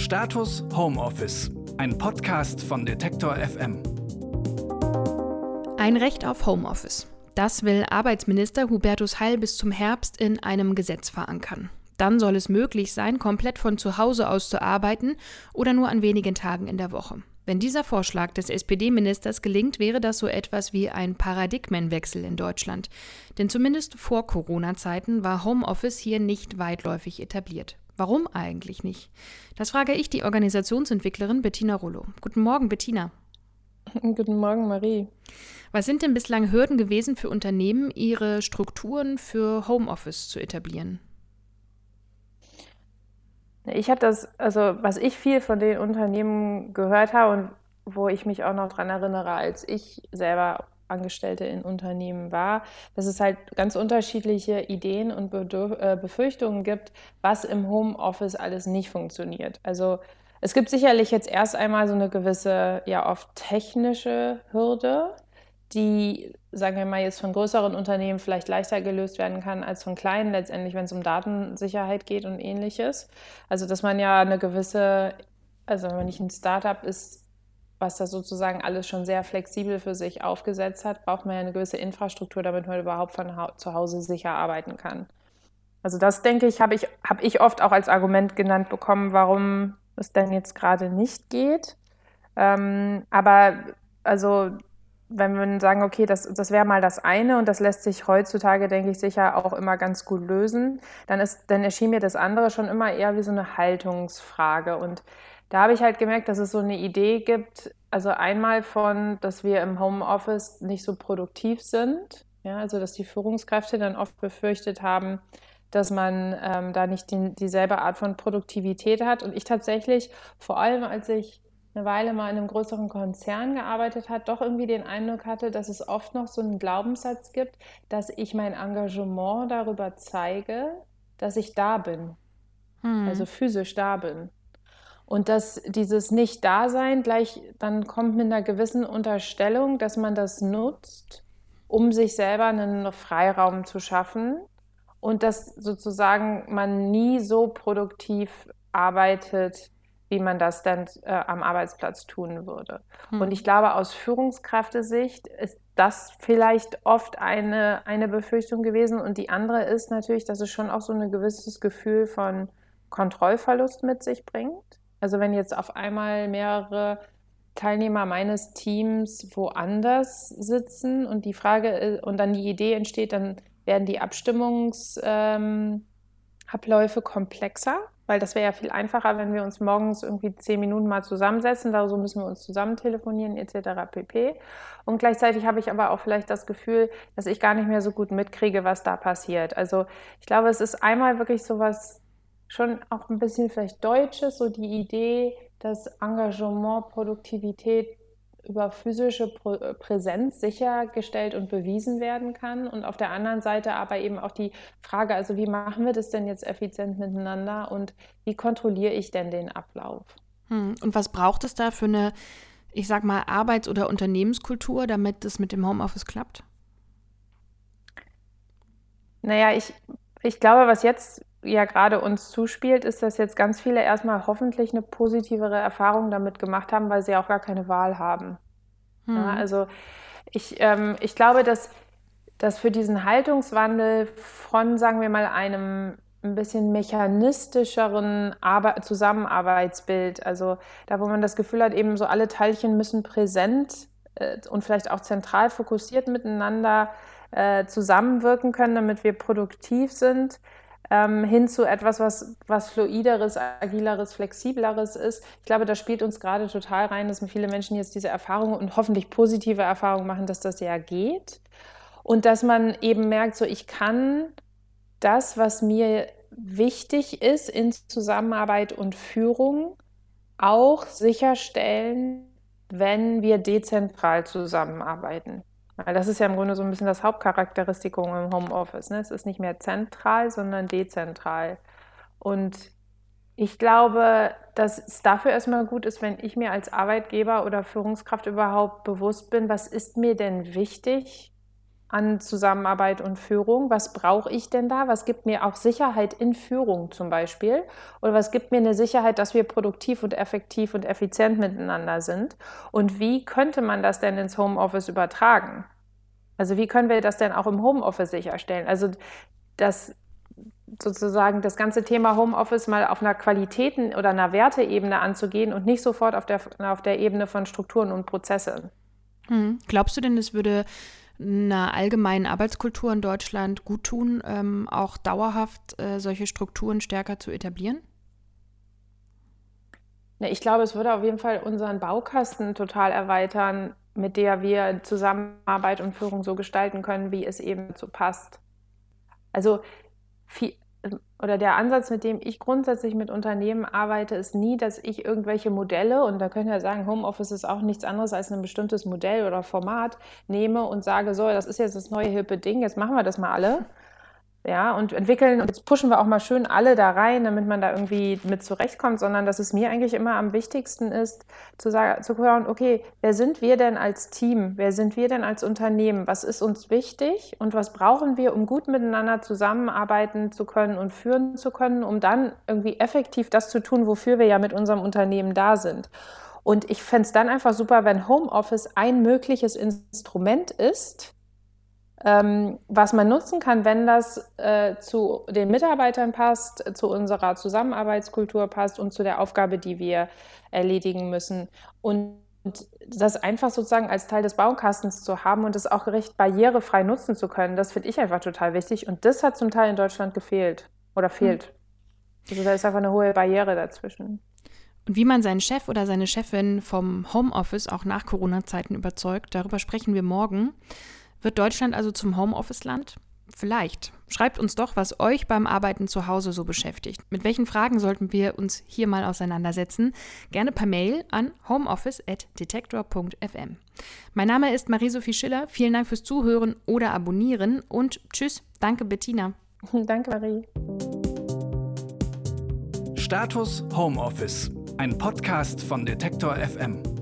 Status Homeoffice, ein Podcast von Detektor FM. Ein Recht auf Homeoffice. Das will Arbeitsminister Hubertus Heil bis zum Herbst in einem Gesetz verankern. Dann soll es möglich sein, komplett von zu Hause aus zu arbeiten oder nur an wenigen Tagen in der Woche. Wenn dieser Vorschlag des SPD-Ministers gelingt, wäre das so etwas wie ein Paradigmenwechsel in Deutschland. Denn zumindest vor Corona-Zeiten war Homeoffice hier nicht weitläufig etabliert. Warum eigentlich nicht? Das frage ich die Organisationsentwicklerin Bettina Rollo. Guten Morgen, Bettina. Guten Morgen, Marie. Was sind denn bislang Hürden gewesen für Unternehmen, ihre Strukturen für Homeoffice zu etablieren? Ich habe was ich viel von den Unternehmen gehört habe und wo ich mich auch noch dran erinnere, als ich selber Angestellte in Unternehmen war, dass es halt ganz unterschiedliche Ideen und Befürchtungen gibt, was im Homeoffice alles nicht funktioniert. Also es gibt sicherlich jetzt erst einmal so eine gewisse, ja oft technische Hürde, die, sagen wir mal, jetzt von größeren Unternehmen vielleicht leichter gelöst werden kann als von kleinen, letztendlich, wenn es um Datensicherheit geht und Ähnliches. Also, dass man ja eine gewisse, also wenn man nicht ein Startup ist, was das sozusagen alles schon sehr flexibel für sich aufgesetzt hat, braucht man ja eine gewisse Infrastruktur, damit man überhaupt von zu Hause sicher arbeiten kann. Also das, denke ich, habe ich oft auch als Argument genannt bekommen, warum es denn jetzt gerade nicht geht. Aber also wenn wir sagen, okay, das wäre mal das eine und das lässt sich heutzutage, denke ich, sicher auch immer ganz gut lösen, dann erschien mir das andere schon immer eher wie so eine Haltungsfrage. Und da habe ich halt gemerkt, dass es so eine Idee gibt, also einmal dass wir im Homeoffice nicht so produktiv sind, ja, also dass die Führungskräfte dann oft befürchtet haben, dass man da nicht dieselbe Art von Produktivität hat. Und ich tatsächlich, vor allem als ich eine Weile mal in einem größeren Konzern gearbeitet habe, doch irgendwie den Eindruck hatte, dass es oft noch so einen Glaubenssatz gibt, dass ich mein Engagement darüber zeige, dass ich da bin, also physisch da bin. Und dass dieses Nicht-Dasein gleich dann kommt mit einer gewissen Unterstellung, dass man das nutzt, um sich selber einen Freiraum zu schaffen und dass sozusagen man nie so produktiv arbeitet, wie man das dann am Arbeitsplatz tun würde. Und ich glaube, aus Führungskräftesicht ist das vielleicht oft eine Befürchtung gewesen. Und die andere ist natürlich, dass es schon auch so ein gewisses Gefühl von Kontrollverlust mit sich bringt. Also wenn jetzt auf einmal mehrere Teilnehmer meines Teams woanders sitzen und und dann die Idee entsteht, dann werden die Abstimmungsabläufe komplexer. Weil das wäre ja viel einfacher, wenn wir uns morgens irgendwie 10 Minuten mal zusammensetzen, da so müssen wir uns zusammen telefonieren etc. pp. Und gleichzeitig habe ich aber auch vielleicht das Gefühl, dass ich gar nicht mehr so gut mitkriege, was da passiert. Also ich glaube, es ist einmal wirklich sowas schon auch ein bisschen vielleicht Deutsches, so die Idee, dass Engagement, Produktivität über physische Präsenz sichergestellt und bewiesen werden kann. Und auf der anderen Seite aber eben auch die Frage, also wie machen wir das denn jetzt effizient miteinander und wie kontrolliere ich denn den Ablauf? Und was braucht es da für eine, ich sag mal, Arbeits- oder Unternehmenskultur, damit es mit dem Homeoffice klappt? Naja, ich glaube, was jetzt ja gerade uns zuspielt, ist, dass jetzt ganz viele erstmal hoffentlich eine positivere Erfahrung damit gemacht haben, weil sie auch gar keine Wahl haben. Ja, also ich glaube, dass für diesen Haltungswandel von, sagen wir mal, einem ein bisschen mechanistischeren Zusammenarbeitsbild, also da, wo man das Gefühl hat, eben so alle Teilchen müssen präsent und vielleicht auch zentral fokussiert miteinander zusammenwirken können, damit wir produktiv sind, hin zu etwas, was fluideres, agileres, flexibleres ist. Ich glaube, das spielt uns gerade total rein, dass viele Menschen jetzt diese Erfahrungen und hoffentlich positive Erfahrungen machen, dass das ja geht. Und dass man eben merkt, so ich kann das, was mir wichtig ist in Zusammenarbeit und Führung, auch sicherstellen, wenn wir dezentral zusammenarbeiten. Weil das ist ja im Grunde so ein bisschen das Hauptcharakteristikum im Homeoffice. Ne? Es ist nicht mehr zentral, sondern dezentral. Und ich glaube, dass es dafür erstmal gut ist, wenn ich mir als Arbeitgeber oder Führungskraft überhaupt bewusst bin, was ist mir denn wichtig an Zusammenarbeit und Führung. Was brauche ich denn da? Was gibt mir auch Sicherheit in Führung zum Beispiel? Oder was gibt mir eine Sicherheit, dass wir produktiv und effektiv und effizient miteinander sind? Und wie könnte man das denn ins Homeoffice übertragen? Also wie können wir das denn auch im Homeoffice sicherstellen? Also das sozusagen das ganze Thema Homeoffice mal auf einer Qualitäten- oder einer Werteebene anzugehen und nicht sofort auf der Ebene von Strukturen und Prozessen. Glaubst du denn, es würde einer allgemeinen Arbeitskultur in Deutschland gut tun, auch dauerhaft solche Strukturen stärker zu etablieren? Ich glaube, es würde auf jeden Fall unseren Baukasten total erweitern, mit der wir Zusammenarbeit und Führung so gestalten können, wie es eben dazu passt. Also der Ansatz, mit dem ich grundsätzlich mit Unternehmen arbeite, ist nie, dass ich irgendwelche Modelle, und da können wir sagen, Homeoffice ist auch nichts anderes als ein bestimmtes Modell oder Format, nehme und sage, so, das ist jetzt das neue hippe Ding, jetzt machen wir das mal alle. Ja, und entwickeln, und jetzt pushen wir auch mal schön alle da rein, damit man da irgendwie mit zurechtkommt, sondern dass es mir eigentlich immer am wichtigsten ist, zu hören, okay, wer sind wir denn als Team? Wer sind wir denn als Unternehmen? Was ist uns wichtig und was brauchen wir, um gut miteinander zusammenarbeiten zu können und führen zu können, um dann irgendwie effektiv das zu tun, wofür wir ja mit unserem Unternehmen da sind. Und ich fände es dann einfach super, wenn Homeoffice ein mögliches Instrument ist, was man nutzen kann, wenn das zu den Mitarbeitern passt, zu unserer Zusammenarbeitskultur passt und zu der Aufgabe, die wir erledigen müssen. Und das einfach sozusagen als Teil des Baukastens zu haben und das auch recht barrierefrei nutzen zu können, das finde ich einfach total wichtig. Und das hat zum Teil in Deutschland gefehlt oder fehlt. Also da ist einfach eine hohe Barriere dazwischen. Und wie man seinen Chef oder seine Chefin vom Homeoffice auch nach Corona-Zeiten überzeugt, darüber sprechen wir morgen. Wird Deutschland also zum Homeoffice-Land? Vielleicht. Schreibt uns doch, was euch beim Arbeiten zu Hause so beschäftigt. Mit welchen Fragen sollten wir uns hier mal auseinandersetzen? Gerne per Mail an homeoffice@detektor.fm. Mein Name ist Marie-Sophie Schiller. Vielen Dank fürs Zuhören oder Abonnieren und tschüss. Danke, Bettina. Danke, Marie. Status Homeoffice, ein Podcast von Detektor FM.